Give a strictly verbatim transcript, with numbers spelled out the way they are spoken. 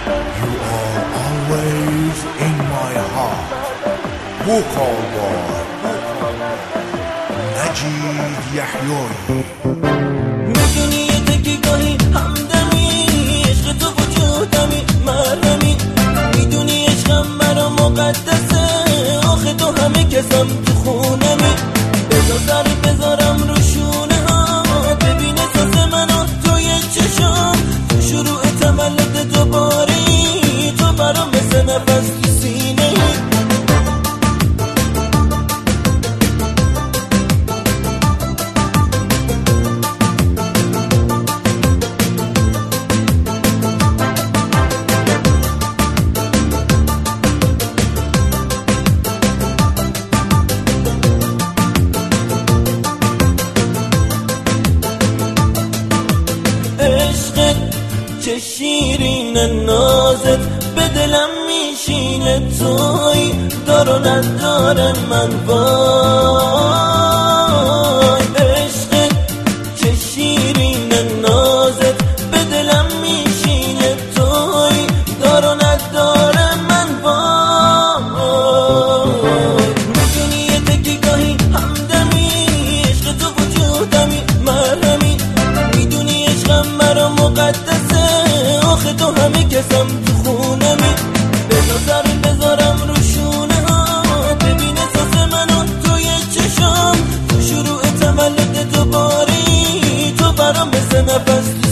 You are always in my heart. Vocal boy نجیب یحیایی. میدونی یه تکی گاهی همدمی، عشق تو وجودمی مرهمی. میدونی عشقم برا مقدسه، آخه تو همه کسم تو خونمی. بذار سر بذارم رو شونه ها، ببین احساس منو توی چشم. تو شروع تولد دوباری، تو برام مثل نفس تو سینه. چه شیرین نازت به دلم میشینه، توی دار و نداره من وای. عشقت چه شیرین نازت به دلم میشینه، توی دار و نداره من وای. میدونی یه تکی گاهی همدمی، عشق تو وجودمی مرهمی. میدونی عشقم مرا مقدسه، آخه تو همه کسم تو خونمی. بذار سر بذارم رو شونه ها، ببین احساس منو توی چشم. تو شروع تولد دوباری، تو برام مثل نفس